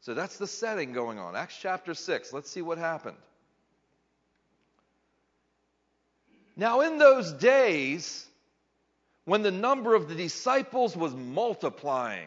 So that's the setting going on. Acts chapter 6. Let's see what happened. Now in those days, when the number of the disciples was multiplying,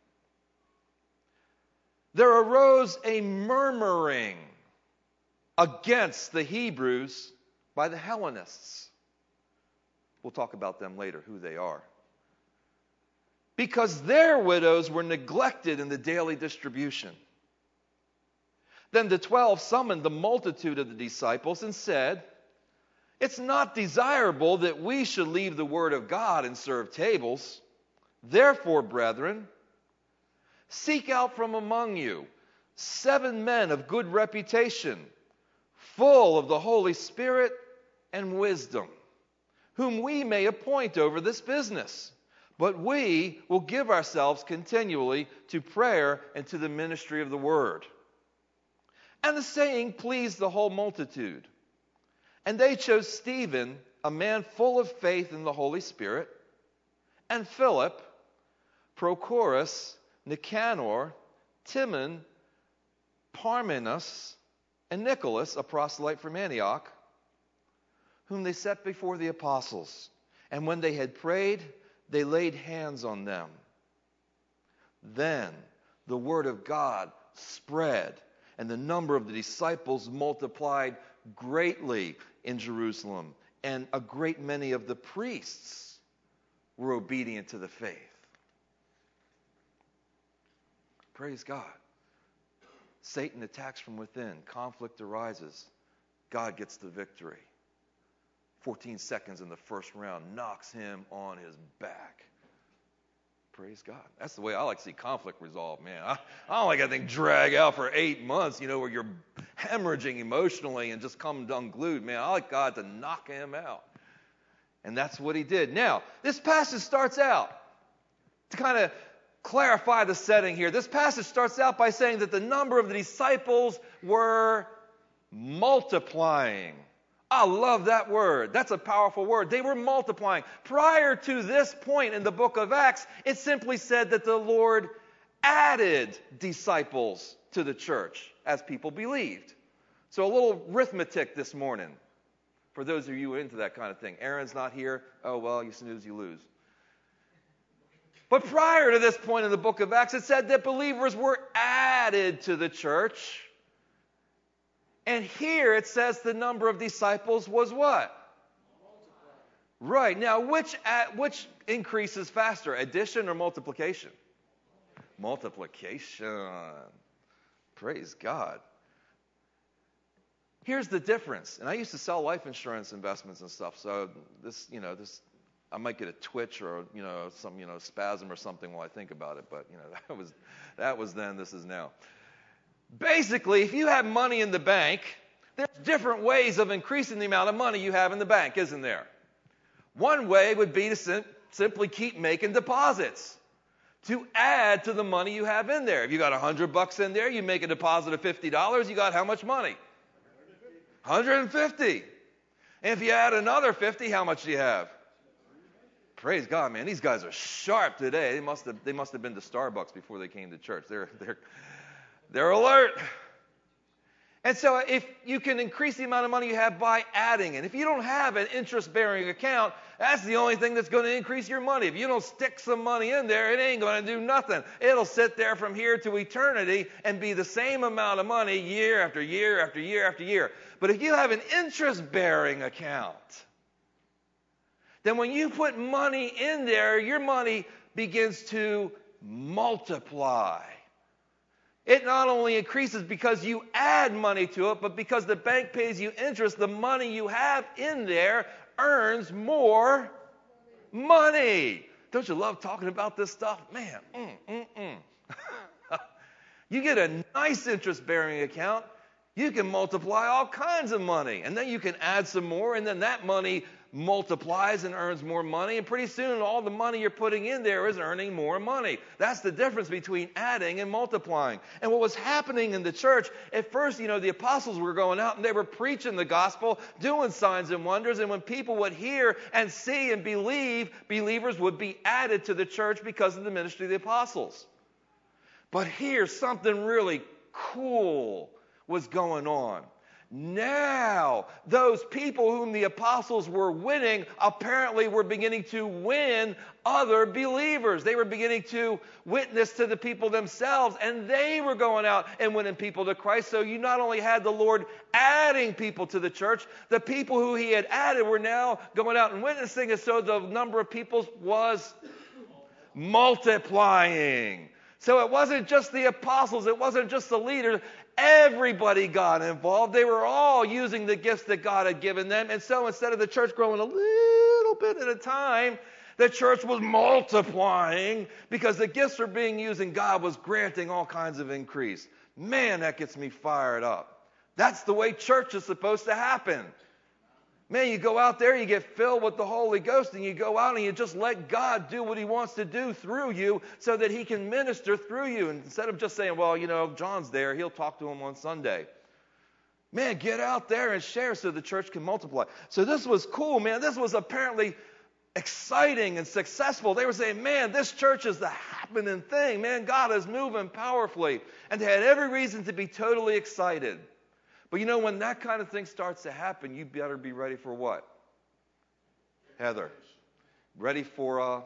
there arose a murmuring against the Hebrews by the Hellenists. We'll talk about them later, who they are. Because their widows were neglected in the daily distribution. Then the 12 summoned the multitude of the disciples and said, "It's not desirable that we should leave the word of God and serve tables. Therefore, brethren, seek out from among you 7 men of good reputation, full of the Holy Spirit and wisdom, whom we may appoint over this business. But we will give ourselves continually to prayer and to the ministry of the word." And the saying pleased the whole multitude. And they chose Stephen, a man full of faith in the Holy Spirit, and Philip, Prochorus, Nicanor, Timon, Parmenas, and Nicholas, a proselyte from Antioch, whom they set before the apostles. And when they had prayed, they laid hands on them. Then the word of God spread, and the number of the disciples multiplied greatly in Jerusalem, and a great many of the priests were obedient to the faith. Praise God. Satan attacks from within. Conflict arises. God gets the victory. 14 seconds in the first round, knocks him on his back. Praise God. That's the way I like to see conflict resolved, man. I don't like that thing drag out for 8 months, where you're hemorrhaging emotionally and just come unglued, man. I like God to knock him out. And that's what he did. Now, this passage starts out, to kind of clarify the setting here, this passage starts out by saying that the number of the disciples were multiplying. I love that word. That's a powerful word. They were multiplying. Prior to this point in the book of Acts, it simply said that the Lord added disciples to the church as people believed. So a little arithmetic this morning for those of you into that kind of thing. Aaron's not here. Oh, well, you snooze, you lose. But prior to this point in the book of Acts, it said that believers were added to the church. And here it says the number of disciples was what? Right. Now, which increases faster, addition or multiplication? Multiplication. Praise God. Here's the difference. And I used to sell life insurance investments and stuff. So this, I might get a twitch or, some, spasm or something while I think about it. But, that was then, this is now. Basically, if you have money in the bank, there's different ways of increasing the amount of money you have in the bank, isn't there? One way would be to simply keep making deposits to add to the money you have in there. If you got $100 in there, you make a deposit of $50, you got how much money? 150. And if you add another 50, how much do you have? Praise God, man. These guys are sharp today. They must have been to Starbucks before they came to church. They're alert. And so if you can increase the amount of money you have by adding, and if you don't have an interest-bearing account, that's the only thing that's going to increase your money. If you don't stick some money in there, it ain't going to do nothing. It'll sit there from here to eternity and be the same amount of money year after year after year after year. But if you have an interest-bearing account, then when you put money in there, your money begins to multiply. It not only increases because you add money to it, but because the bank pays you interest, the money you have in there earns more money. Don't you love talking about this stuff? Man, You get a nice interest-bearing account, you can multiply all kinds of money. And then you can add some more, and then that money multiplies and earns more money. And pretty soon, all the money you're putting in there is earning more money. That's the difference between adding and multiplying. And what was happening in the church, at first, the apostles were going out and they were preaching the gospel, doing signs and wonders. And when people would hear and see and believe, believers would be added to the church because of the ministry of the apostles. But here, something really cool was going on. Now, those people whom the apostles were winning apparently were beginning to win other believers. They were beginning to witness to the people themselves, and they were going out and winning people to Christ. So you not only had the Lord adding people to the church, the people who he had added were now going out and witnessing, and so the number of people was multiplying. So it wasn't just the apostles, it wasn't just the leaders. Everybody got involved. They were all using the gifts that God had given them. And so instead of the church growing a little bit at a time, the church was multiplying because the gifts were being used and God was granting all kinds of increase. Man, that gets me fired up. That's the way church is supposed to happen. Man, you go out there, you get filled with the Holy Ghost, and you go out and you just let God do what he wants to do through you so that he can minister through you. And instead of just saying, well, John's there, he'll talk to him on Sunday. Man, get out there and share so the church can multiply. So this was cool, man. This was apparently exciting and successful. They were saying, man, this church is the happening thing. Man, God is moving powerfully. And they had every reason to be totally excited. But when that kind of thing starts to happen, you better be ready for what? Heather. Ready for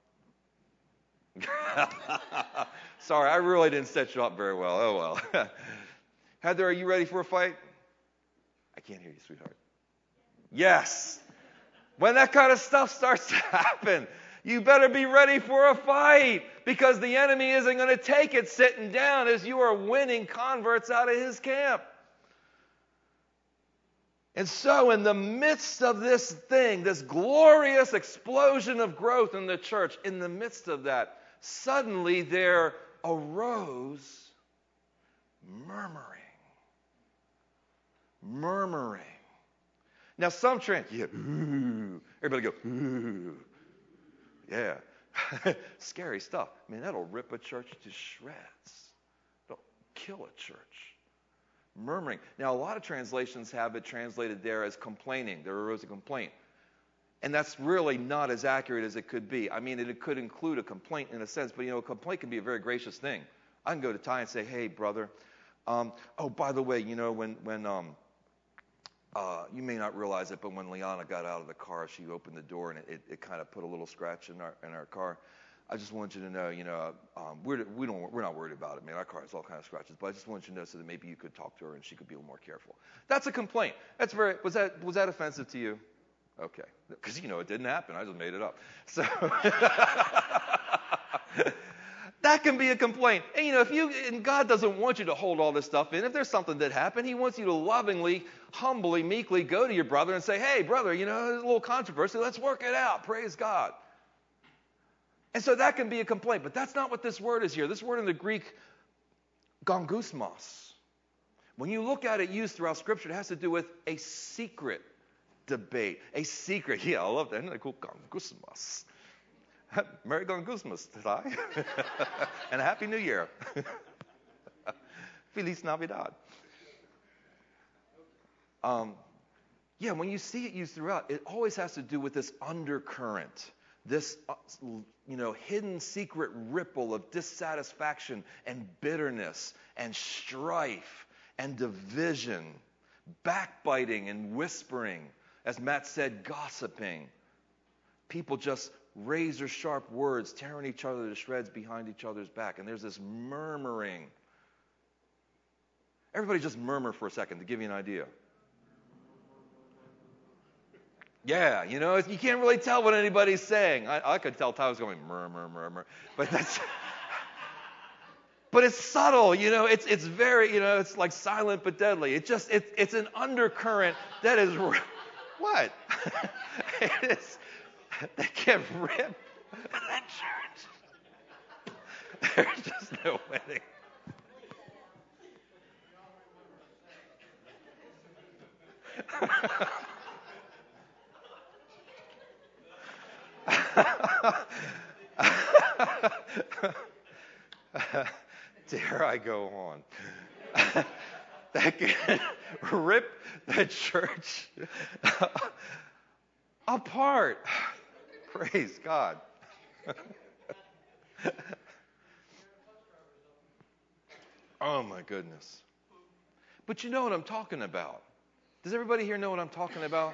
Sorry, I really didn't set you up very well. Oh, well. Heather, are you ready for a fight? I can't hear you, sweetheart. Yes. When that kind of stuff starts to happen, you better be ready for a fight because the enemy isn't going to take it sitting down as you are winning converts out of his camp. And so in the midst of this thing, this glorious explosion of growth in the church, in the midst of that, suddenly there arose murmuring. Now some ooh. Everybody go, ooh. Yeah. Scary stuff. Man, that'll rip a church to shreds. It'll kill a church. Murmuring. Now, a lot of translations have it translated there as complaining. There arose a complaint. And that's really not as accurate as it could be. I mean, it could include a complaint in a sense, but, a complaint can be a very gracious thing. I can go to Ty and say, hey, brother, by the way, when you may not realize it, but when Liana got out of the car, she opened the door, and it kind of put a little scratch in our car. I just want you to know, we're not worried about it. Man, our car has all kinds of scratches, but I just want you to know so that maybe you could talk to her and she could be a little more careful. That's a complaint. Was that offensive to you? Okay, because it didn't happen. I just made it up. So that can be a complaint. And and God doesn't want you to hold all this stuff in. If there's something that happened, he wants you to lovingly, humbly, meekly go to your brother and say, hey, brother, there's a little controversy. Let's work it out. Praise God. And so that can be a complaint, but that's not what this word is here. This word in the Greek, gongusmos. When you look at it used throughout Scripture, it has to do with a secret debate. A secret. Yeah, I love that. Isn't that cool? Gongusmos. Merry Gongusmos, Ty. And a Happy New Year. Feliz Navidad. When you see it used throughout, it always has to do with this undercurrent. This, hidden secret ripple of dissatisfaction and bitterness and strife and division, backbiting and whispering, as Matt said, gossiping. People just razor-sharp words, tearing each other to shreds behind each other's back. And there's this murmuring. Everybody just murmur for a second to give you an idea. Yeah, you can't really tell what anybody's saying. I could tell Ty was going murmur, but but it's subtle, it's very, it's like silent but deadly. It's an undercurrent that is what? They can rip the church. There's just no winning. Dare I go on? That can rip the church apart. Praise God. Oh, my goodness. But you know what I'm talking about. Does everybody here know what I'm talking about?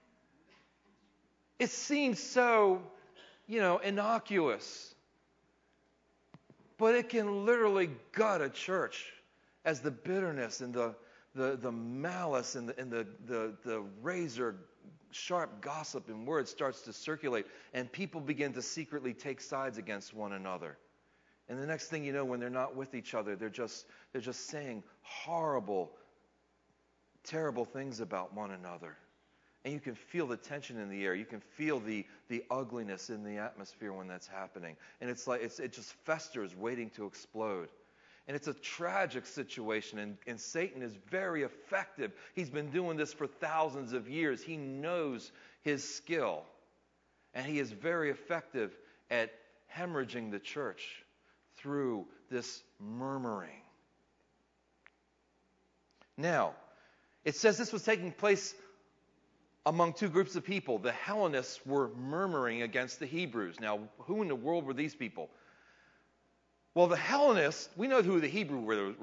It seems so, innocuous. But it can literally gut a church as the bitterness and the malice and the razor sharp gossip and word starts to circulate, and people begin to secretly take sides against one another. And the next thing you know, when they're not with each other, they're just saying horrible, terrible things about one another. And you can feel the tension in the air. You can feel the ugliness in the atmosphere when that's happening. And it's like it just festers, waiting to explode. And it's a tragic situation, and Satan is very effective. He's been doing this for thousands of years. He knows his skill, and he is very effective at hemorrhaging the church through this murmuring. Now, it says this was taking place among two groups of people. The Hellenists were murmuring against the Hebrews. Now, who in the world were these people? Well, the Hellenists, we know who the Hebrew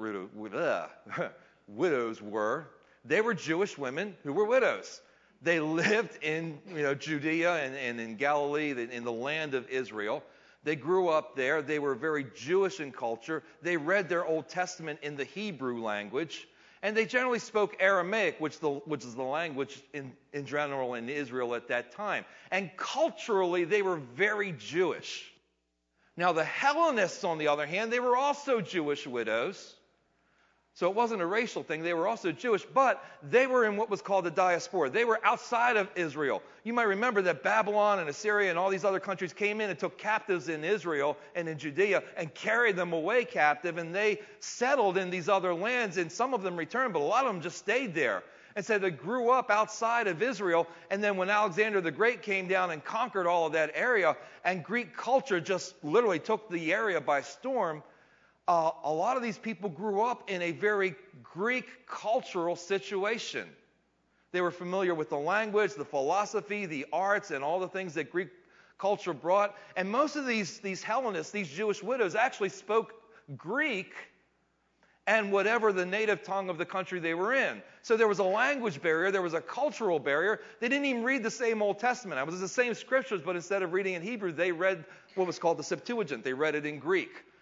widows were. They were Jewish women who were widows. They lived in Judea and in Galilee, in the land of Israel. They grew up there. They were very Jewish in culture. They read their Old Testament in the Hebrew language. And they generally spoke Aramaic, which is the language in general in Israel at that time. And culturally, they were very Jewish. Now, the Hellenists, on the other hand, they were also Jewish widows. So it wasn't a racial thing. They were also Jewish, but they were in what was called the diaspora. They were outside of Israel. You might remember that Babylon and Assyria and all these other countries came in and took captives in Israel and in Judea and carried them away captive, and they settled in these other lands, and some of them returned, but a lot of them just stayed there. And so they grew up outside of Israel, and then when Alexander the Great came down and conquered all of that area, and Greek culture just literally took the area by storm, a lot of these people grew up in a very Greek cultural situation. They were familiar with the language, the philosophy, the arts, and all the things that Greek culture brought. And most of these Hellenists, these Jewish widows, actually spoke Greek and whatever the native tongue of the country they were in. So there was a language barrier, there was a cultural barrier. They didn't even read the same Old Testament. It was the same scriptures, but instead of reading in Hebrew, they read what was called the Septuagint. They read it in Greek.